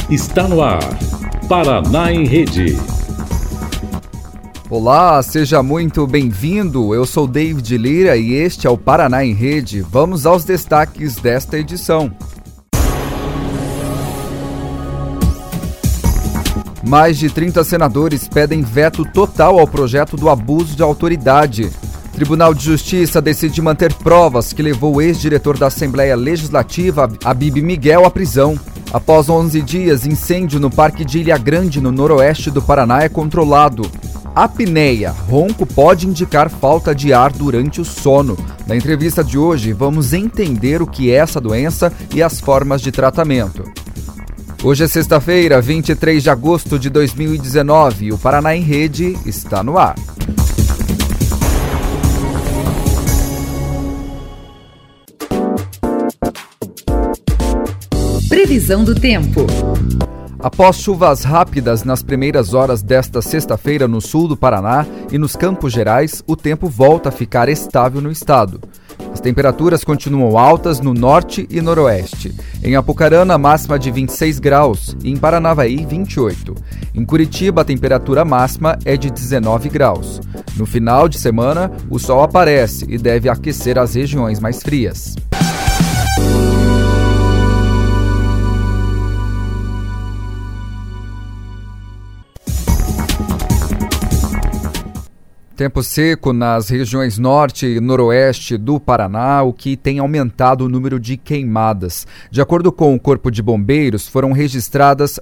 Está no ar, Paraná em Rede. Olá, seja muito bem-vindo. Eu sou David Lira e este é o Paraná em Rede. Vamos aos destaques desta edição. Mais de 30 senadores pedem veto total ao projeto do abuso de autoridade. Tribunal de Justiça decide manter provas que levou o ex-diretor da Assembleia Legislativa, Habib Miguel, à prisão. Após 11 dias, incêndio no Parque de Ilha Grande, no noroeste do Paraná, é controlado. Apneia, ronco pode indicar falta de ar durante o sono. Na entrevista de hoje, vamos entender o que é essa doença e as formas de tratamento. Hoje é sexta-feira, 23 de agosto de 2019, e o Paraná em Rede está no ar. Previsão do tempo. Após chuvas rápidas nas primeiras horas desta sexta-feira no sul do Paraná e nos Campos Gerais, o tempo volta a ficar estável no estado. As temperaturas continuam altas no norte e noroeste. Em Apucarana, máxima de 26 graus e em Paranavaí, 28. Em Curitiba, a temperatura máxima é de 19 graus. No final de semana, o sol aparece e deve aquecer as regiões mais frias. Tempo seco nas regiões norte e noroeste do Paraná, o que tem aumentado o número de queimadas. De acordo com o Corpo de Bombeiros, foram registradas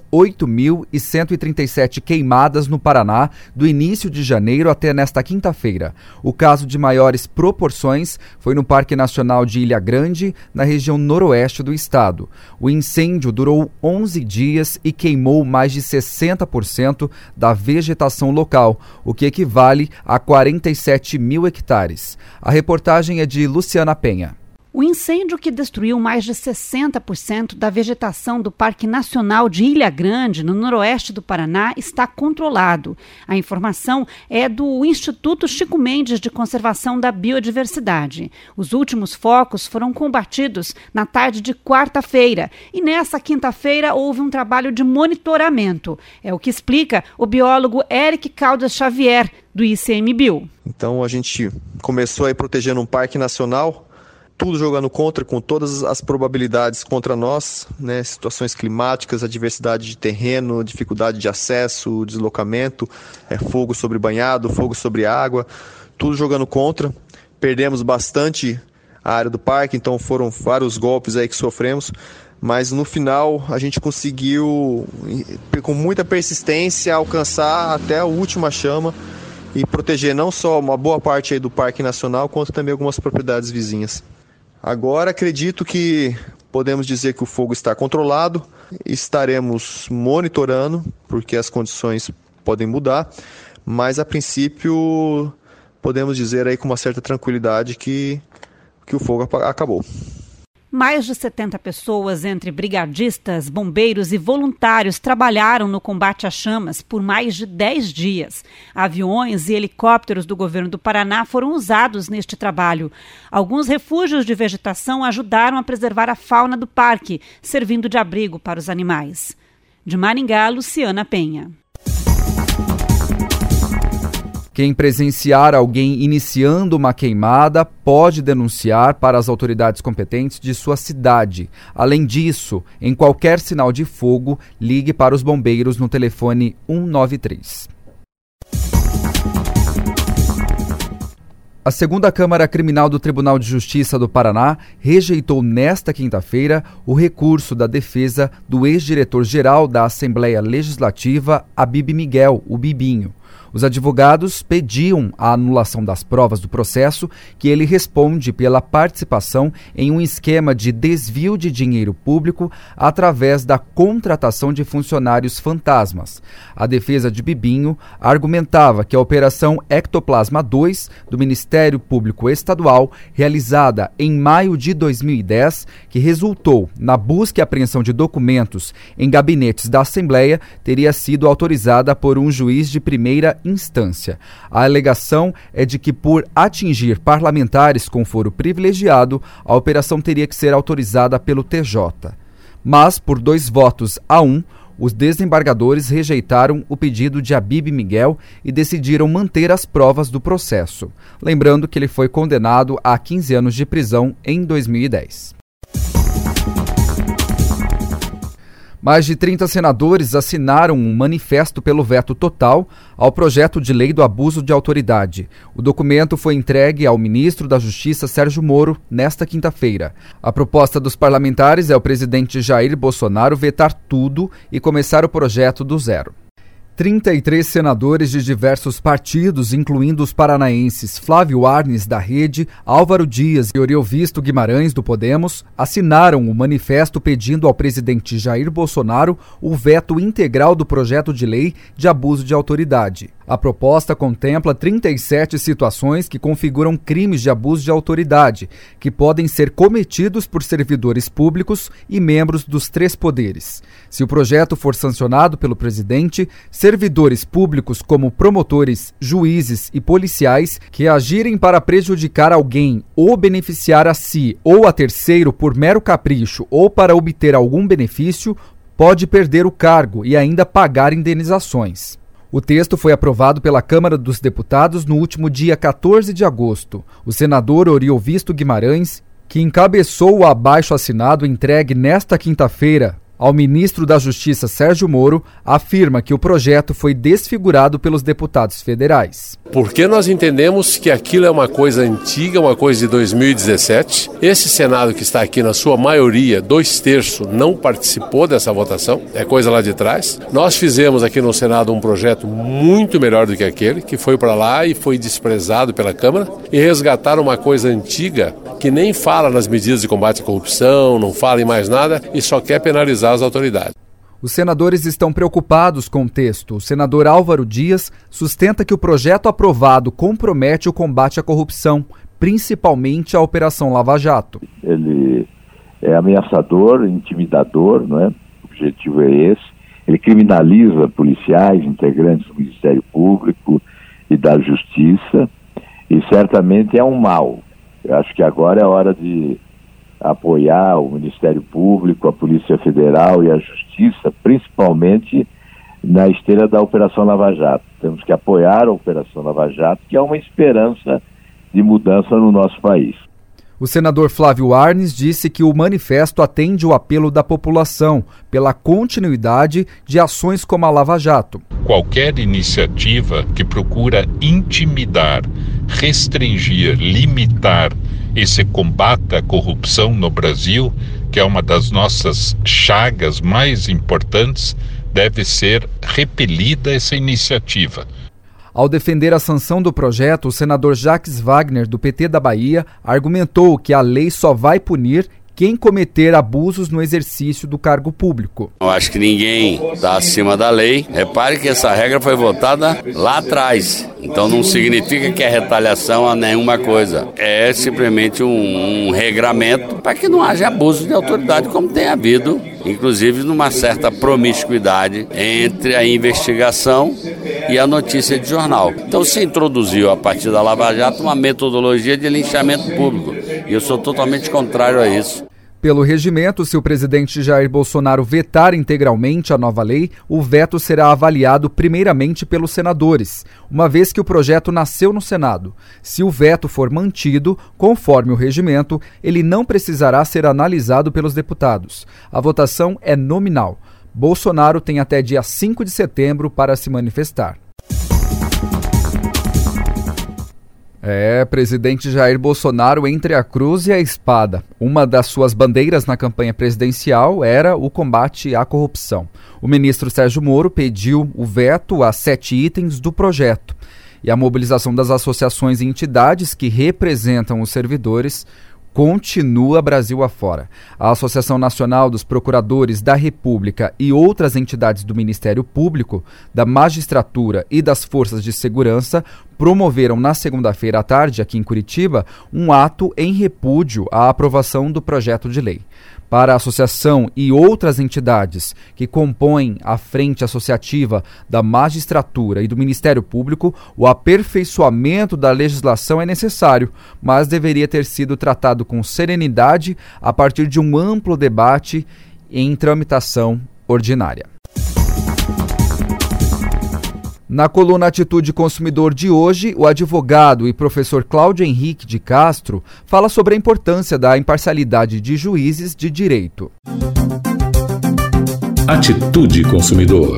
8.137 queimadas no Paraná do início de janeiro até nesta quinta-feira. O caso de maiores proporções foi no Parque Nacional de Ilha Grande, na região noroeste do estado. O incêndio durou 11 dias e queimou mais de 60% da vegetação local, o que equivale a 47 mil hectares. A reportagem é de Luciana Penha. O incêndio que destruiu mais de 60% da vegetação do Parque Nacional de Ilha Grande, no noroeste do Paraná, está controlado. A informação é do Instituto Chico Mendes de Conservação da Biodiversidade. Os últimos focos foram combatidos na tarde de quarta-feira e nessa quinta-feira houve um trabalho de monitoramento. É o que explica o biólogo Eric Caldas Xavier, do ICMBio. Então a gente começou aí protegendo um parque nacional, tudo jogando contra, com todas as probabilidades contra nós, né? Situações climáticas, adversidade de terreno, dificuldade de acesso, deslocamento, fogo sobre banhado, fogo sobre água, tudo jogando contra. Perdemos bastante a área do parque, então foram vários golpes aí que sofremos, mas no final a gente conseguiu, com muita persistência, alcançar até a última chama e proteger não só uma boa parte aí do Parque Nacional, quanto também algumas propriedades vizinhas. Agora acredito que podemos dizer que o fogo está controlado, estaremos monitorando, porque as condições podem mudar, mas a princípio podemos dizer aí com uma certa tranquilidade que o fogo acabou. Mais de 70 pessoas, entre brigadistas, bombeiros e voluntários, trabalharam no combate às chamas por mais de 10 dias. Aviões e helicópteros do governo do Paraná foram usados neste trabalho. Alguns refúgios de vegetação ajudaram a preservar a fauna do parque, servindo de abrigo para os animais. De Maringá, Luciana Penha. Quem presenciar alguém iniciando uma queimada pode denunciar para as autoridades competentes de sua cidade. Além disso, em qualquer sinal de fogo, ligue para os bombeiros no telefone 193. A segunda Câmara Criminal do Tribunal de Justiça do Paraná rejeitou nesta quinta-feira o recurso da defesa do ex-diretor-geral da Assembleia Legislativa, Habib Miguel, o Bibinho. Os advogados pediam a anulação das provas do processo, que ele responde pela participação em um esquema de desvio de dinheiro público através da contratação de funcionários fantasmas. A defesa de Bibinho argumentava que a Operação Ectoplasma 2 do Ministério Público Estadual, realizada em maio de 2010, que resultou na busca e apreensão de documentos em gabinetes da Assembleia, teria sido autorizada por um juiz de primeira instância. A alegação é de que, por atingir parlamentares com foro privilegiado, a operação teria que ser autorizada pelo TJ. Mas, por 2 votos a 1, os desembargadores rejeitaram o pedido de Habib Miguel e decidiram manter as provas do processo. Lembrando que ele foi condenado a 15 anos de prisão em 2010. Mais de 30 senadores assinaram um manifesto pelo veto total ao projeto de lei do abuso de autoridade. O documento foi entregue ao ministro da Justiça, Sérgio Moro, nesta quinta-feira. A proposta dos parlamentares é o presidente Jair Bolsonaro vetar tudo e começar o projeto do zero. 33 senadores de diversos partidos, incluindo os paranaenses Flávio Arnes, da Rede, Álvaro Dias e Oriovisto Guimarães, do Podemos, assinaram o manifesto pedindo ao presidente Jair Bolsonaro o veto integral do projeto de lei de abuso de autoridade. A proposta contempla 37 situações que configuram crimes de abuso de autoridade, que podem ser cometidos por servidores públicos e membros dos 3 poderes. Se o projeto for sancionado pelo presidente, servidores públicos como promotores, juízes e policiais que agirem para prejudicar alguém ou beneficiar a si ou a terceiro por mero capricho ou para obter algum benefício, pode perder o cargo e ainda pagar indenizações. O texto foi aprovado pela Câmara dos Deputados no último dia 14 de agosto. O senador Oriovisto Guimarães, que encabeçou o abaixo-assinado entregue nesta quinta-feira ao ministro da Justiça, Sérgio Moro, afirma que o projeto foi desfigurado pelos deputados federais. Porque nós entendemos que aquilo é uma coisa antiga, uma coisa de 2017. Esse Senado que está aqui, na sua maioria, 2/3, não participou dessa votação, é coisa lá de trás. Nós fizemos aqui no Senado um projeto muito melhor do que aquele, que foi para lá e foi desprezado pela Câmara, e resgataram uma coisa antiga que nem fala nas medidas de combate à corrupção, não fala em mais nada e só quer penalizar as autoridades. Os senadores estão preocupados com o texto. O senador Álvaro Dias sustenta que o projeto aprovado compromete o combate à corrupção, principalmente a Operação Lava Jato. Ele é ameaçador, intimidador, não é? O objetivo é esse. Ele criminaliza policiais, integrantes do Ministério Público e da Justiça, e certamente é um mal. Eu acho que agora é hora de apoiar o Ministério Público, a Polícia Federal e a Justiça, principalmente na esteira da Operação Lava Jato. Temos que apoiar a Operação Lava Jato, que é uma esperança de mudança no nosso país. O senador Flávio Arnes disse que o manifesto atende o apelo da população pela continuidade de ações como a Lava Jato. Qualquer iniciativa que procura intimidar, restringir, limitar esse combate à corrupção no Brasil, que é uma das nossas chagas mais importantes, deve ser repelida essa iniciativa. Ao defender a sanção do projeto, o senador Jacques Wagner, do PT da Bahia, argumentou que a lei só vai punir quem cometer abusos no exercício do cargo público. Eu acho que ninguém está acima da lei. Repare que essa regra foi votada lá atrás. Então não significa que é retaliação a nenhuma coisa. É simplesmente um regramento para que não haja abuso de autoridade, como tem havido, inclusive numa certa promiscuidade entre a investigação e a notícia de jornal. Então se introduziu, a partir da Lava Jato, uma metodologia de linchamento público. E eu sou totalmente contrário a isso. Pelo regimento, se o presidente Jair Bolsonaro vetar integralmente a nova lei, o veto será avaliado primeiramente pelos senadores, uma vez que o projeto nasceu no Senado. Se o veto for mantido, conforme o regimento, ele não precisará ser analisado pelos deputados. A votação é nominal. Bolsonaro tem até dia 5 de setembro para se manifestar. Presidente Jair Bolsonaro entre a cruz e a espada. Uma das suas bandeiras na campanha presidencial era o combate à corrupção. O ministro Sérgio Moro pediu o veto a 7 itens do projeto. E a mobilização das associações e entidades que representam os servidores continua Brasil afora. A Associação Nacional dos Procuradores da República e outras entidades do Ministério Público, da Magistratura e das Forças de Segurança promoveram na segunda-feira à tarde, aqui em Curitiba, um ato em repúdio à aprovação do projeto de lei. Para a associação e outras entidades que compõem a frente associativa da Magistratura e do Ministério Público, o aperfeiçoamento da legislação é necessário, mas deveria ter sido tratado com serenidade a partir de um amplo debate em tramitação ordinária. Na coluna Atitude Consumidor de hoje, o advogado e professor Cláudio Henrique de Castro fala sobre a importância da imparcialidade de juízes de direito. Atitude Consumidor.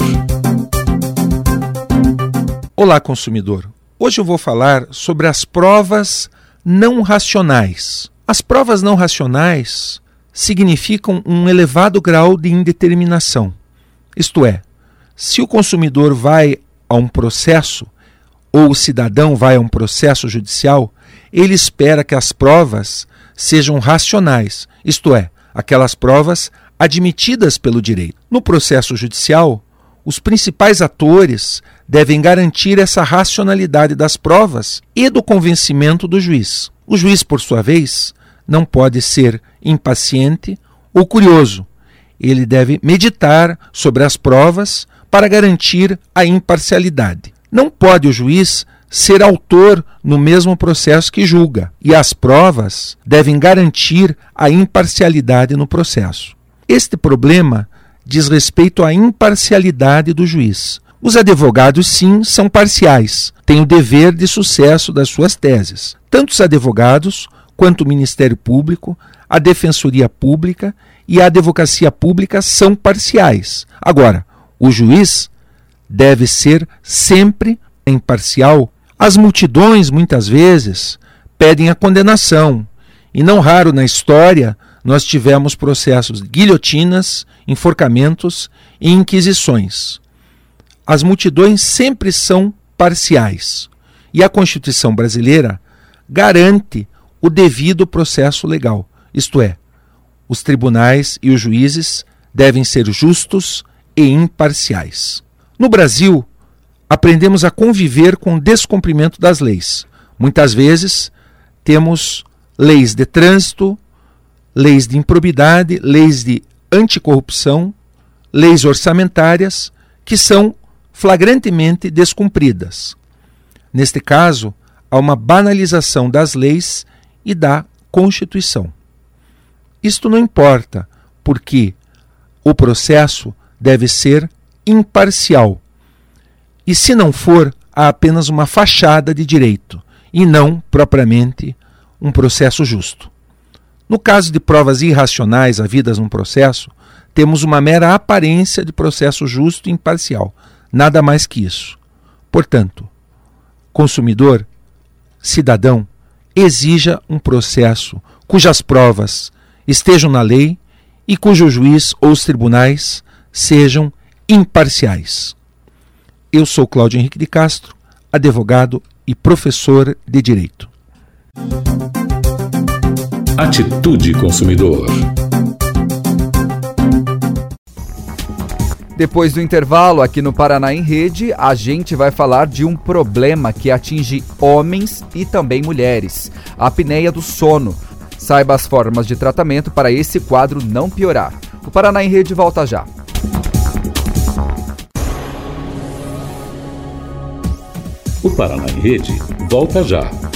Olá, consumidor. Hoje eu vou falar sobre as provas não racionais. As provas não racionais significam um elevado grau de indeterminação. Isto é, se o consumidor vai a um processo, ou o cidadão vai a um processo judicial, ele espera que as provas sejam racionais, isto é, aquelas provas admitidas pelo direito. No processo judicial, os principais atores devem garantir essa racionalidade das provas e do convencimento do juiz. O juiz, por sua vez, não pode ser impaciente ou curioso. Ele deve meditar sobre as provas para garantir a imparcialidade. Não pode o juiz ser autor no mesmo processo que julga, e as provas devem garantir a imparcialidade no processo. Este problema diz respeito à imparcialidade do juiz. Os advogados, sim, são parciais, têm o dever de sucesso das suas teses. Tanto os advogados quanto o Ministério Público, a Defensoria Pública e a Advocacia Pública são parciais. Agora, o juiz deve ser sempre imparcial. As multidões, muitas vezes, pedem a condenação. E não raro na história nós tivemos processos de guilhotinas, enforcamentos e inquisições. As multidões sempre são parciais. E a Constituição brasileira garante o devido processo legal. Isto é, os tribunais e os juízes devem ser justos e imparciais. No Brasil, aprendemos a conviver com o descumprimento das leis. Muitas vezes temos leis de trânsito, leis de improbidade, leis de anticorrupção, leis orçamentárias que são flagrantemente descumpridas. Neste caso, há uma banalização das leis e da Constituição. Isto não importa, porque o processo deve ser imparcial. E se não for, há apenas uma fachada de direito, e não, propriamente, um processo justo. No caso de provas irracionais havidas num processo, temos uma mera aparência de processo justo e imparcial, nada mais que isso. Portanto, consumidor, cidadão, exija um processo cujas provas estejam na lei e cujo juiz ou os tribunais sejam imparciais. Eu sou Cláudio Henrique de Castro, advogado e professor de Direito. Atitude Consumidor. Depois do intervalo, aqui no Paraná em Rede, a gente vai falar de um problema que atinge homens e também mulheres: a apneia do sono. Saiba as formas de tratamento para esse quadro não piorar. O Paraná em Rede volta já. O Paraná em Rede volta já.